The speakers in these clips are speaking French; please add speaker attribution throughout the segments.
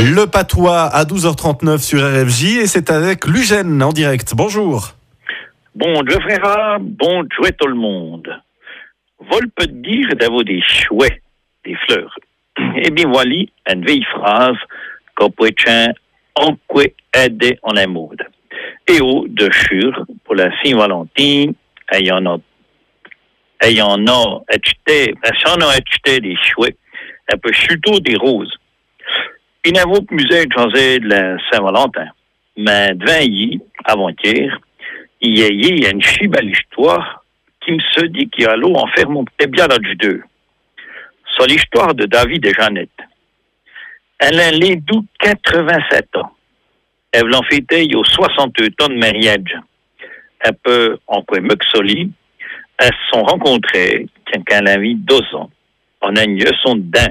Speaker 1: Le patois à 12h39 sur RFJ et c'est avec Lugène en direct. Bonjour.
Speaker 2: Bonjour frère, bonjour tout le monde. Vol peut dire d'avoir des chouets, des fleurs. Eh bien voilà une vieille phrase qu'on peut dire en quoi aider en la mode. Et au de chur pour la Saint-Valentin, ayant acheté des chouets, un peu surtout des roses. Il n'a pas musée de la Saint-Valentin. Mais devant avant-hier, il y a une si belle histoire qui me se dit qu'il y a l'eau en faire mon petit bien là du deux. C'est l'histoire de David et Jeannette. Elle a les 87 ans. Elle l'a fêté il y a 62 ans de mariage. Un peu en quoi Muxoli, elles se sont rencontrées quand elle avait 2 ans. En un lieu son danse.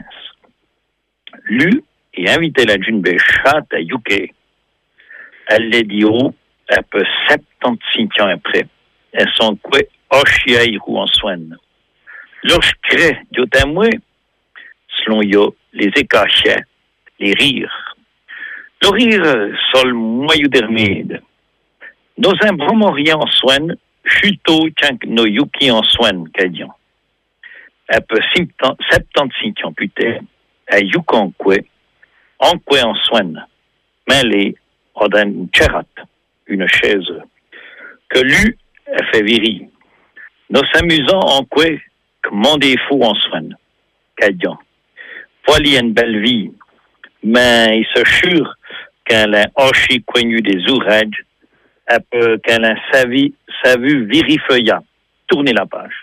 Speaker 2: Lui, et invité la d'une béchate à UK. Elle l'a dit un peu 76 ans après. Elles sont quoi Oshiaïrou en soin. Lorsque yo témoin, selon yo, les écachets, les rires. Le rire, sol moyou d'hermide. Nos imbromoriens en soin, chuto quand nos yuki en soin, kadian. Un peu 76 ans plus tard, à Yukankwe, en quoi en soin, mêlé en une charat, une chaise, que lui a fait virer. Nous s'amusons en quoi que mon défaut en soin, kadian. Voilà une belle vie, mais il se jure qu'elle a hochi connu des ourages, un peu qu'elle a sa vue virifeuilla, tourner la page.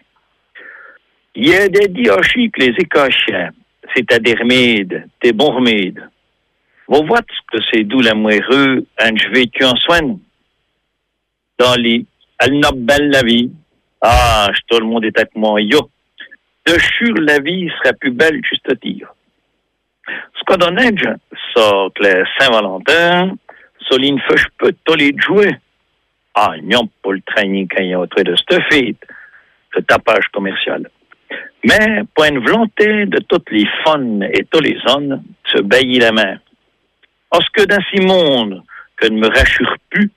Speaker 2: Il y a des diochis que les écachiens, c'est-à-dire remèdes, des bons remèdes. Vous voyez que c'est d'où la moireux, un vécu en soin. Dans les, elle n'a belle la vie. Ah, tout le monde est avec moi, yo. De sûr, la vie sera plus belle, juste à dire. Ce qu'on donne, c'est que le Saint-Valentin, Soline fâche peu tous les jouets. Ah, non, pour le training quand il y a autre de cette fête, ce tapage commercial. Mais, pour une volonté de toutes les fans et tous les hommes, se bailler la main. Parce que dans ce monde, que ne me rassure plus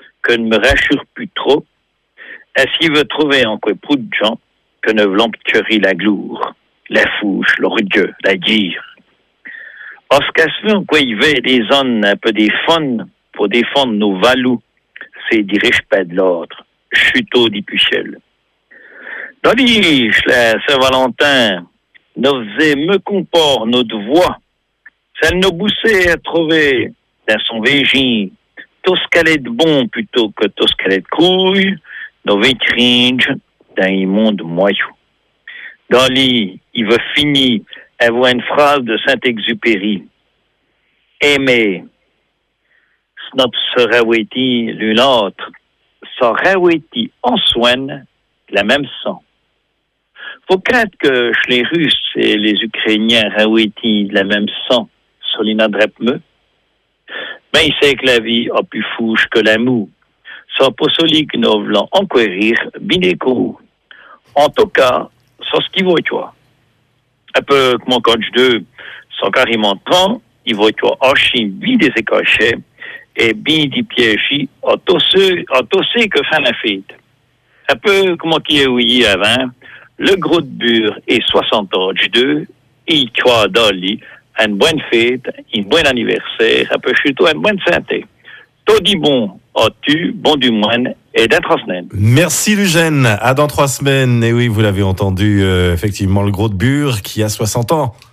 Speaker 2: trop, est-ce qu'il veut trouver en quoi peu de gens que ne veulent que la gloire, la fouche, l'orgueil, la guire. Parce qu'à ce en quoi il veut des hommes un peu des fans pour défendre nos valous, c'est des respect de l'autre, chuteau des puchelles. Dans la Saint-Valentin, nous faisait me comport notre voix. Ça nous poussait à trouver dans son végin tout ce qu'elle est de bon plutôt que tout ce qu'elle est de couille, nos vitrines dans un monde moyau. Dans il va finir avoir une phrase de Saint-Exupéry. Aimer, notre sera l'une autre, sera en soin la même sang. Faut craindre que chez les Russes et les Ukrainiens raweti la même sang sur l'inadrepme. Mais il sait que la vie a plus fouche que l'amour. Ça pas solide que nous voulons enquérir binéco. En tout cas, c'est ce qu'il vaut, tu vois. Un peu comme mon coach 2, sont carrément 30, il vaut, tu vois, archi bien des écochets et bien des pièges, à tous ceux que fait la fête. Un peu comme qui est ouillé avant, le gros de bure et 60 ans du 2, il croit dans lui, une bonne fête, un bon anniversaire, un peu surtout une bonne santé. Tout dit bon, as-tu, bon du moine, et dans 3 semaines.
Speaker 1: Merci Lugène, à dans 3 semaines. Et oui, vous l'avez entendu, effectivement, le gros de bure qui a 60 ans.